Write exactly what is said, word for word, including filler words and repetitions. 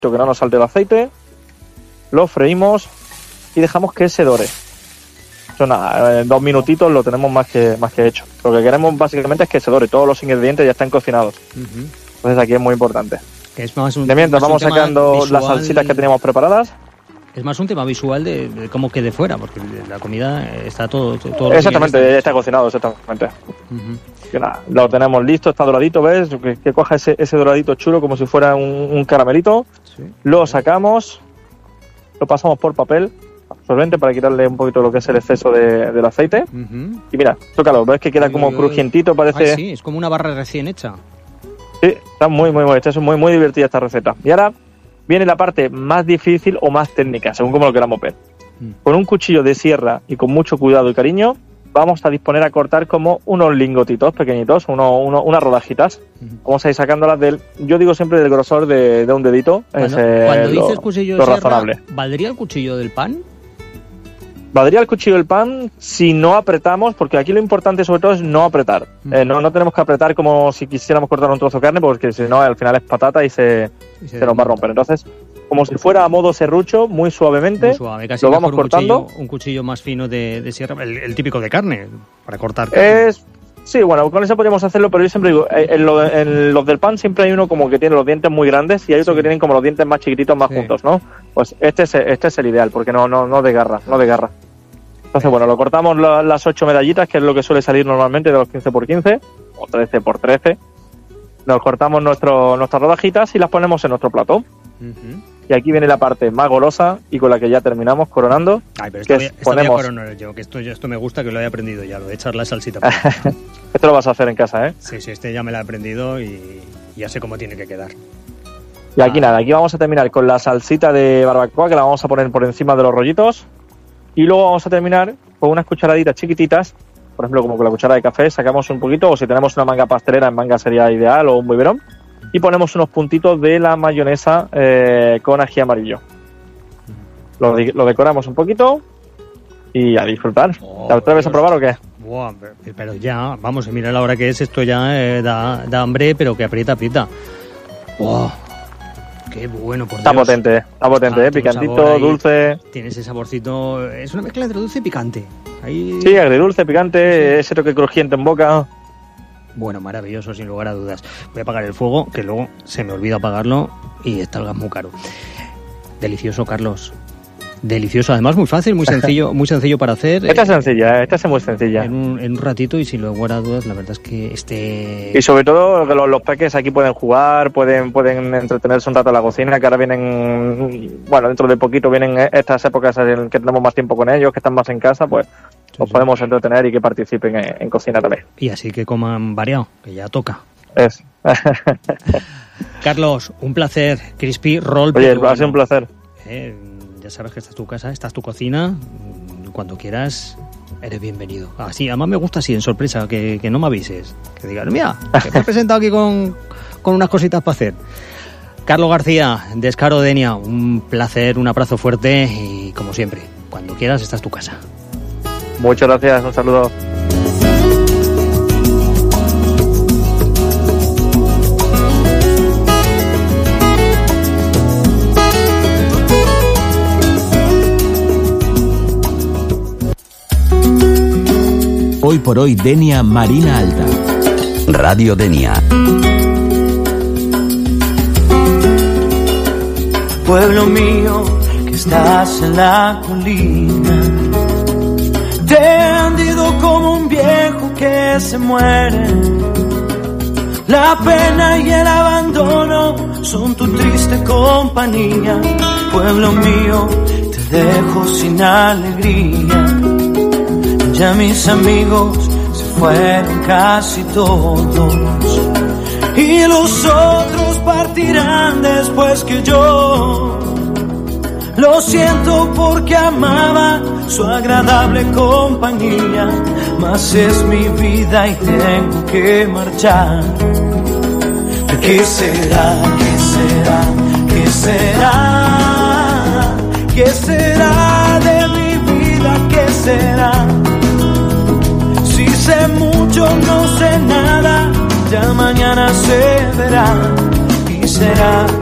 que no nos salte el aceite, lo freímos y dejamos que se dore. Eso nada, en dos minutitos lo tenemos más que más que hecho. Lo que queremos básicamente es que se dore, todos los ingredientes ya están cocinados. Uh-huh. Entonces aquí es muy importante. Que es más un, de mientras más vamos sacando visual, las salsitas que teníamos preparadas. Es más un tema visual de, de cómo quede fuera, porque la comida está todo... todo exactamente, ya está cocinado, exactamente. Uh-huh. Que nada, lo tenemos listo, está doradito, ¿ves? Que, que coja ese, ese doradito chulo como si fuera un, un caramelito. Sí. Lo sacamos, lo pasamos por papel absorbente para quitarle un poquito lo que es el exceso de, del aceite. Uh-huh. Y mira, tócalo, ¿ves que queda como uy, crujientito? Parece... Ay, sí, es como una barra recién hecha. Sí, está muy, muy, muy hecha, es muy, muy divertida esta receta. Y ahora viene la parte más difícil o más técnica, según como lo queramos ver. Mm. Con un cuchillo de sierra y con mucho cuidado y cariño, vamos a disponer a cortar como unos lingotitos pequeñitos, uno, uno, unas rodajitas. Mm. Vamos a ir sacándolas del, yo digo siempre del grosor de, de un dedito. Cuando, es, eh, cuando lo, dices cuchillo lo de razonable. Sierra, ¿valdría el cuchillo del pan? Valdría el cuchillo del pan si no apretamos, porque aquí lo importante sobre todo es no apretar. Mm. Eh, no, no tenemos que apretar como si quisiéramos cortar un trozo de carne, porque si no al final es patata y se, y se, se nos va a romper. Entonces, como si fuera a modo serrucho, muy suavemente, muy suave, casi lo vamos cortando. Un cuchillo, un cuchillo más fino de, de sierra, el, el típico de carne, para cortar carne. Es, sí, bueno, con eso podríamos hacerlo, pero yo siempre digo, en, lo, en los del pan siempre hay uno como que tiene los dientes muy grandes y hay otro sí. que tienen como los dientes más chiquititos, más sí. juntos, ¿no? Pues este es, este es el ideal, porque no, no, no desgarra, no desgarra. Entonces, bueno, lo cortamos la, las ocho medallitas, que es lo que suele salir normalmente de los quince por quince, o trece por trece. Nos cortamos nuestro, nuestras rodajitas y las ponemos en nuestro plato. Uh-huh. Y aquí viene la parte más golosa y con la que ya terminamos coronando. Ay, pero esto, voy, esto ponemos... voy a coronar yo, que esto, esto me gusta, que lo he aprendido ya, lo de echar la salsita. Esto lo vas a hacer en casa, ¿eh? Sí, sí, este ya me lo he aprendido y ya sé cómo tiene que quedar. Y aquí ah. nada, aquí vamos a terminar con la salsita de barbacoa, que la vamos a poner por encima de los rollitos. Y luego vamos a terminar con unas cucharaditas chiquititas, por ejemplo, como con la cuchara de café, sacamos un poquito, o si tenemos una manga pastelera, en manga sería ideal, o un biberón, y ponemos unos puntitos de la mayonesa eh, con ají amarillo. Lo, lo decoramos un poquito y a disfrutar. Oh, ¿Te atreves a probar o qué? Buah, pero ya, vamos, mira la hora que es, esto ya eh, da, da hambre, pero que aprieta, aprieta. Wow. Qué bueno, por está Dios. Potente, está potente, ah, eh, picantito, dulce. Tiene ese saborcito, es una mezcla entre dulce y picante. Ahí... Sí, agridulce, picante, sí. Ese toque crujiente en boca. Bueno, maravilloso, sin lugar a dudas. Voy a apagar el fuego, que luego se me olvida apagarlo y está el gas muy caro. Delicioso, Carlos. Delicioso, además muy fácil, muy sencillo, muy sencillo para hacer. Esta es sencilla, esta es muy sencilla. En un, en un ratito y sin lugar a dudas, la verdad es que este... Y sobre todo que los, los peques aquí pueden jugar, pueden pueden entretenerse un rato en la cocina, que ahora vienen, bueno, dentro de poquito vienen estas épocas en que tenemos más tiempo con ellos, que están más en casa, pues sí, los sí. podemos entretener y que participen en, en cocina también. Y así que coman variado, que ya toca. Es. Carlos, un placer. Crispy Roll. Oye, ha sido un placer. Eh, Ya sabes que esta es tu casa, esta es tu cocina. Cuando quieras, eres bienvenido. Así, además me gusta así, en sorpresa, que, que no me avises. Que digas, mira, que me he presentado aquí con, con unas cositas para hacer. Carlos García, Descaro Denia, un placer, un abrazo fuerte y como siempre, cuando quieras, esta es tu casa. Muchas gracias, un saludo. Hoy por hoy, Denia Marina Alta. Radio Denia. Pueblo mío, que estás en la colina, te he hundido como un viejo que se muere. La pena y el abandono son tu triste compañía. Pueblo mío, te dejo sin alegría. Ya mis amigos se fueron casi todos y los otros partirán después que yo. Lo siento porque amaba su agradable compañía, mas es mi vida y tengo que marchar. ¿Qué será? ¿Qué será? ¿Qué será? ¿Qué será de mi vida? ¿Qué será? Sé mucho, no sé nada, ya mañana se verá y será.